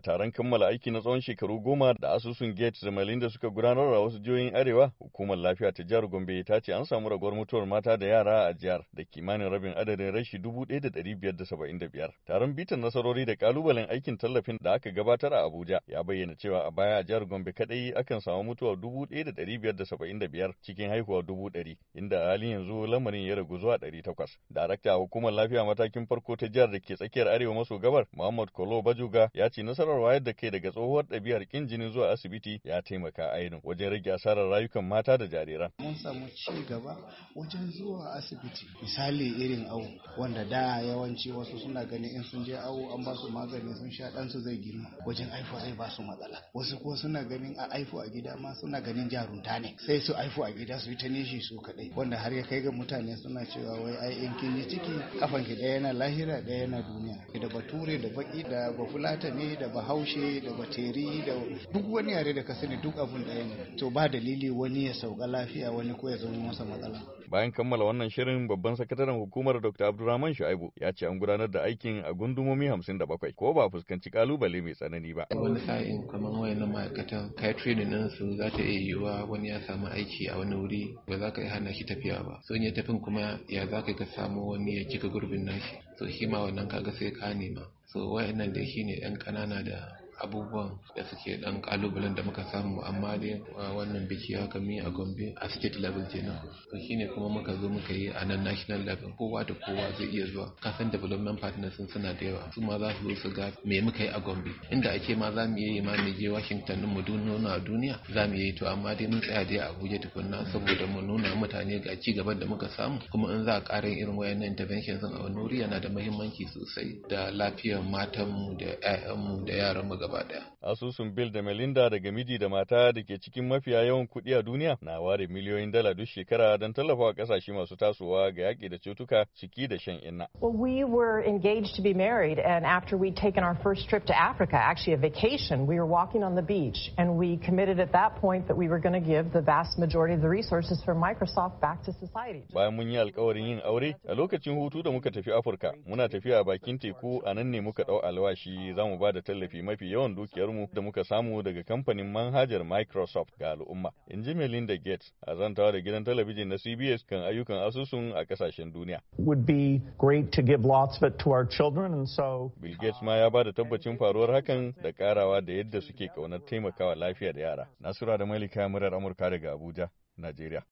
taron kammala aiki na tsawon shekaru 10 da asusun Gates da Melinda suka gudanar a wasu jihohin Arewa, hukumar lafiya ta jihar Gombe ta ce an samu raguwar mutuwar mata da yara a jihar da kimanin rabin adadin rashi 1,575. Taron bitan nasarori da kalubalen aikin tallafin da aka gabatar a Abuja ya bayyana cewa a baya a jihar Gombe kadai akan samu mutuwa 1,575 cikin haihuwa 100,000, inda a halin yanzu lamarin ya ragu zuwa 800. Darakta hukumar lafiya matakin farko ta jihar da ke tsakiyar Arewa maso gabar, Muhammad Kolo Bajuga, ya ce nasarar wayar da kai daga tsohuwar ɗabi'ar kin jini zuwa asibiti ya taimaka ainihin wajen rage asarar rayukan mata da jariran. Mun samu ci gaba wajen zuwa asibiti. Misali irin awo wanda da yawanci wasu suna ganin in sun je awo an ba su magani sun sha ɗansu zai girma wajen aifu zai ba su matsala. Wasu ko suna ganin a aifu a gida ma suna ganin jarunta ne sai su aifu a gida su yi ta nishi su kaɗai wanda har ya kai ga mutane suna cewa wai ai in kin yi ciki kafan ki ɗaya yana lahira ɗaya yana duniya. Da bature da baki da bafulatani da bahaushe da bateri da duk wani yare da ka sani duk abun ɗaya ne. To ba dalili wani ya sauka lafiya wani ko ya zama masa matsala. Bayan kammala wannan shirin, babban sakataren hukumar Dr. Abdulrahman Shu'aibu ya ce an gudanar da aikin a gundumomi 57 ko ba fuskanci kalubale mai tsanani ba. Wani sa'in kamar wayannan ma'aikatan kai training din su za ta iya yiwuwa wani ya samu aiki a wani wuri ba za ka yi hana shi tafiya ba. So in ya tafin kuma ya za ka samu wani ya cika gurbin nashi. So shi ma wannan kaga sai ka nema. So wayannan dai shine yan kanana da abubuwan da suke dan kalubalen da muka samu, amma dai wannan biki haka mi a Gombe a state level kenan, to shine kuma muka zo muka yi a nan national level. Kowa da kowa zai iya zuwa, kasan development partners suna da yawa, su ma za su zo su ga me muka yi a Gombe, inda ake ma za mu yi ma mu je Washington mu nuna a duniya za mu yi, to amma dai mun tsaya dai a Abuja tukunna saboda mu nuna mutane ga ci gaban da muka samu, kuma in za a ƙara irin wayannan interventions a wani wuri yana da muhimmanci sosai da lafiyar matanmu da 'ya'yanmu da yaranmu gaba daya. Asusun Bill da Melinda daga miji da mata da ke cikin mafiya yawan kuɗi a duniya na ware miliyoyin dala duk shekara don tallafawa ƙasashe masu tasowa ga yaƙi da cutuka ciki da shan inna. Well, we were engaged to be married, and after we'd taken our first trip to Africa, actually a vacation, we were walking on the beach, and we committed at that point that we were going to give the vast majority of the resources from Microsoft back to society. Bayan mun yi alƙawarin yin aure, a lokacin hutu da muka tafi Afirka, muna tafiya a bakin teku, a nan ne muka ɗau alwashi za mu ba da tallafi mafi yawan dukiyarmu da muka samu daga kamfanin manhajar Microsoft ga al'umma. In ji Melinda Gates a zantawa da gidan talabijin na CBS kan ayyukan asusun a kasashen duniya. Would be great to give lots of it to our children, and so Bill Gates ma ya ba da tabbacin faruwar hakan da karawa da yadda suke kaunar taimakawa lafiyar yara. Nasura da Malika murar Amurka daga Abuja, Najeriya.